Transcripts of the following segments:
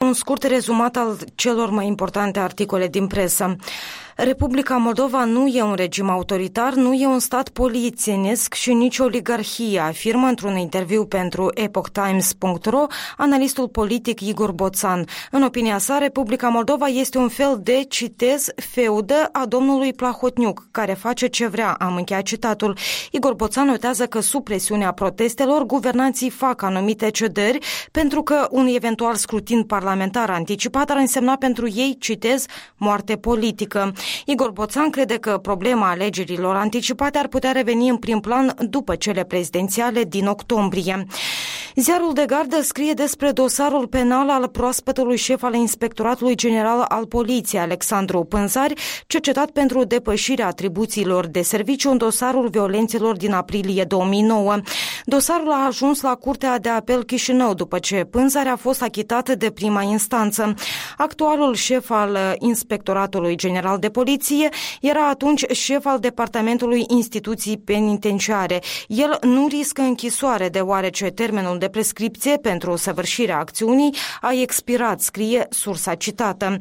Un scurt rezumat al celor mai importante articole din presă. Republica Moldova nu e un regim autoritar, nu e un stat polițienesc și nici oligarhie, afirmă într-un interviu pentru epochtimes.ro analistul politic Igor Boțan. În opinia sa, Republica Moldova este un fel de, citez, feudă a domnului Plahotniuc, care face ce vrea, am încheiat citatul. Igor Boțan notează că sub presiunea protestelor, guvernanții fac anumite cedări pentru că un eventual scrutin parlamentar anticipat ar însemna pentru ei, citez, moarte politică. Igor Boțan crede că problema alegerilor anticipate ar putea reveni în prim plan după cele prezidențiale din octombrie. Ziarul de Gardă scrie despre dosarul penal al proaspătului șef al Inspectoratului General al Poliției, Alexandru Pânzari, cercetat pentru depășirea atribuțiilor de serviciu în dosarul violențelor din aprilie 2009. Dosarul a ajuns la Curtea de Apel Chișinău după ce Pânzari a fost achitat de prima instanță. Actualul șef al Inspectoratului General de Poliție era atunci șef al Departamentului Instituții Penitenciare. El nu riscă închisoare deoarece termenul de prescripție pentru săvârșirea acțiunii a expirat, scrie sursa citată.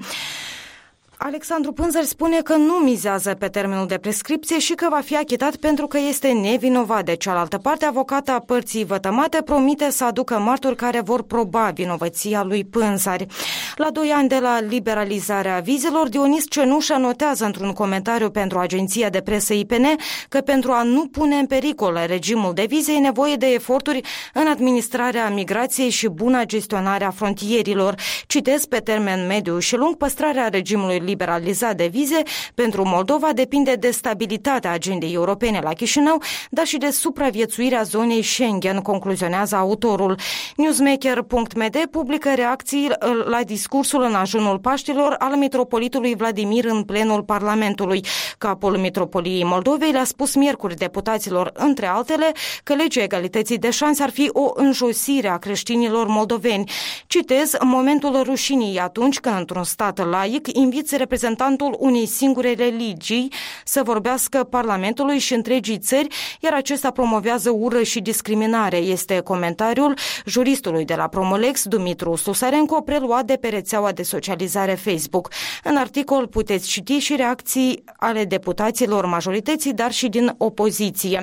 Alexandru Pânzari spune că nu mizează pe termenul de prescripție și că va fi achitat pentru că este nevinovat. De cealaltă parte, avocata părții vătămate promite să aducă martori care vor proba vinovăția lui Pânzari. La 2 ani de la liberalizarea vizelor, Dionis Cenușă notează într-un comentariu pentru agenția de presă IPN că pentru a nu pune în pericol regimul de vize e nevoie de eforturi în administrarea migrației și buna gestionare a frontierilor. Citez, pe termen mediu și lung, păstrarea regimului liberalizat de vize pentru Moldova depinde de stabilitatea agendei europene la Chișinău, dar și de supraviețuirea zonei Schengen, concluzionează autorul. Newsmaker.md publică reacții la discursul în ajunul Paștilor al mitropolitului Vladimir în plenul Parlamentului. Capul Mitropoliei Moldovei le-a spus miercuri deputaților, între altele, că legea egalității de șanse ar fi o înjosire a creștinilor moldoveni. Citez, momentul rușinii atunci când într-un stat laic inviți reprezentantul unei singure religii să vorbească Parlamentului și întregii țări, iar acesta promovează ură și discriminare. Este comentariul juristului de la Promolex, Dumitru Susarenko, preluat de pe rețeaua de socializare Facebook. În articol puteți citi și reacții ale deputaților majorității, dar și din opoziție.